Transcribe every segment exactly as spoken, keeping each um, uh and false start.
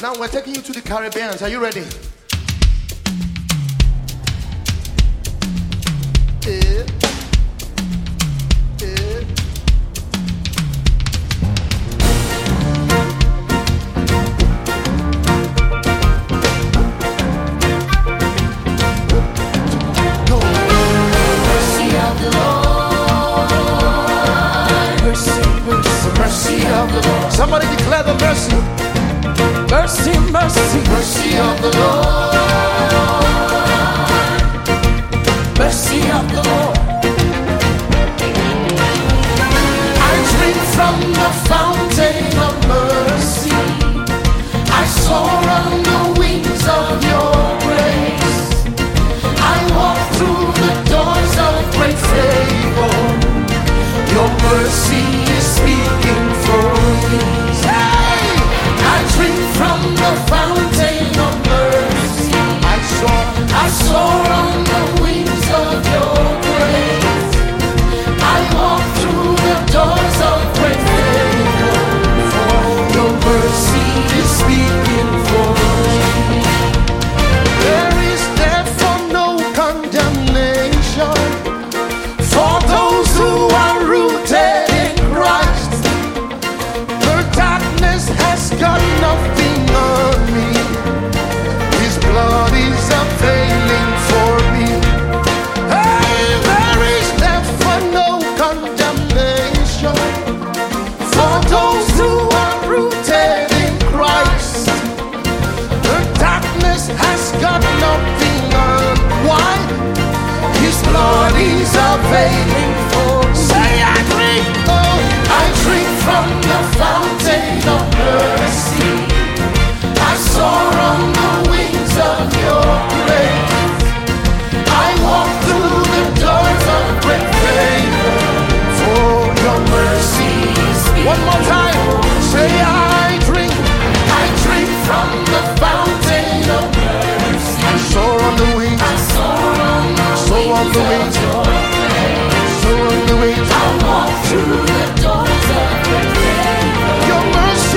Now we're taking you to the Caribbean. Are you ready? Yeah. Yeah. Go. Mercy of the Lord. Mercy, mercy, mercy of the Lord. Somebody declare the mercy. Mercy, mercy, mercy of the Lord. Mercy of the Lord. I drink from the fountain of mercy. I soar on the wings of your grace. I walk through the doors of great favor. Your mercy is speaking for me. I drink from the fountain of mercy. I soar, I soar on the wings of your grace. I walk through the doors of great favor. For your mercy is speaking for me. There is therefore no condemnation for those who are rooted in Christ. The darkness has got nothing on me. His blood is availing for me. Hey, there is therefore no condemnation for those who are rooted in Christ. The darkness has got nothing on. Why? His blood is availing for me. Say I drink, oh, I drink from the fountain of mercy. I soar on the wings of your grace. I walk through the doors of great favor. For your mercy is speaking. One more time. Say I drink. I drink from the fountain of mercy. I soar on the wings. I soar on the soar on the wings. Soar on the wings. I walk through the doors of great favor. Your mercy.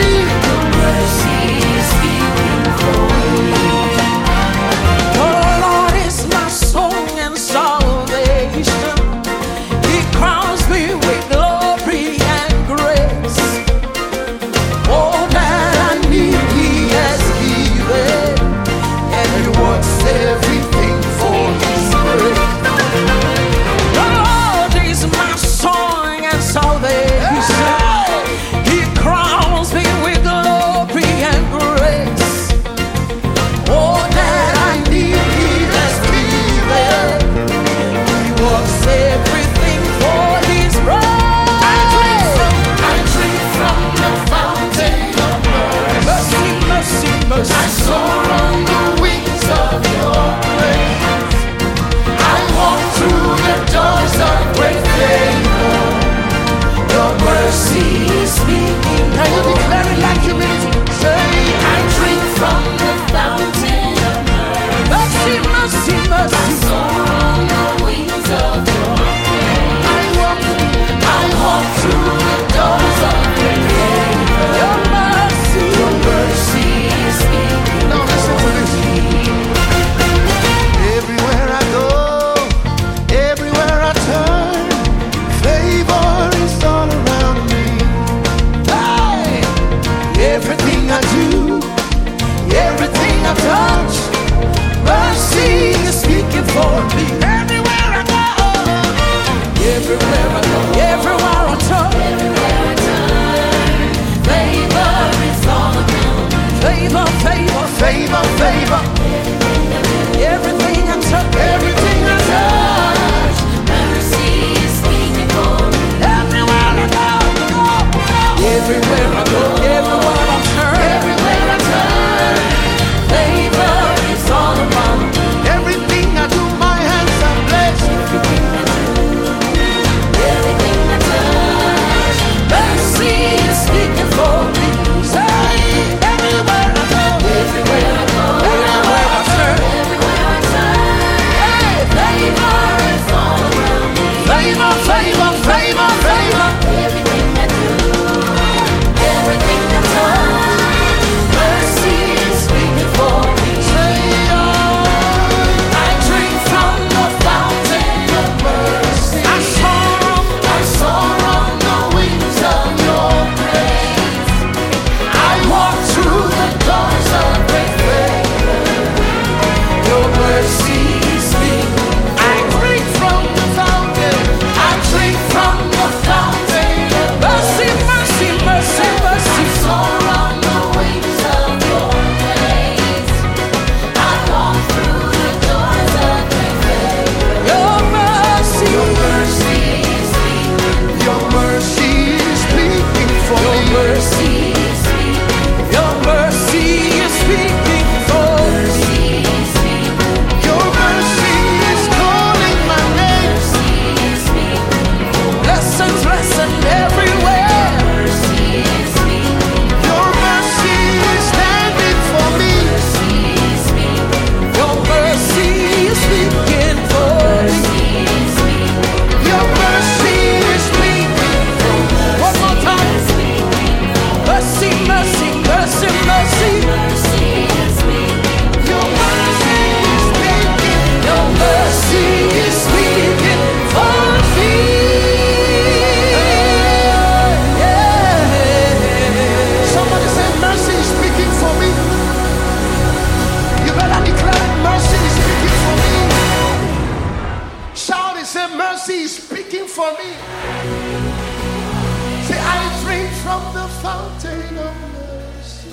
of mercy.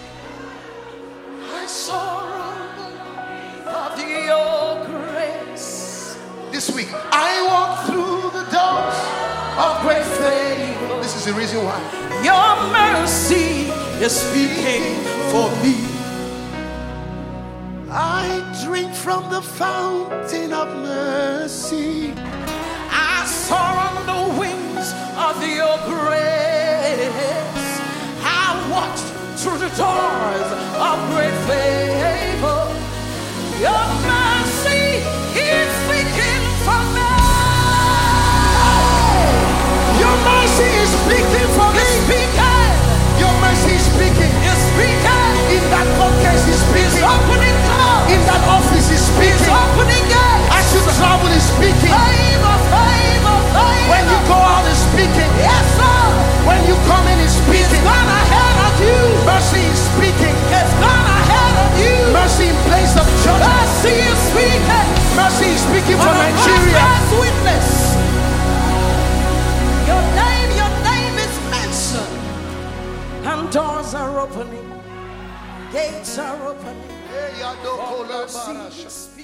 I surrender of your grace. This week, I walk through the doors of great favor. This is the reason why. Your mercy is speaking for me. I drink from the fountain of mercy. I soar on the wings of your grace. I walk through the doors of great favor. Your mercy is speaking for me. Your mercy is speaking for me. Speaking. Your mercy is speaking. It's speaking. In that court case is speaking. It's opening doors. In that office is speaking. It's opening gates. As you travel is speaking. Favor, favor, favor. When you go out is speaking. Yes, sir. When you come in is speaking. It's gone ahead of you. Mercy is speaking. It's gone ahead of you. Mercy in place of judgment. Mercy is speaking. Mercy is speaking for Nigeria. Witness. Your name, your name is mentioned. And doors are opening. Gates are opening. Mercy is speaking.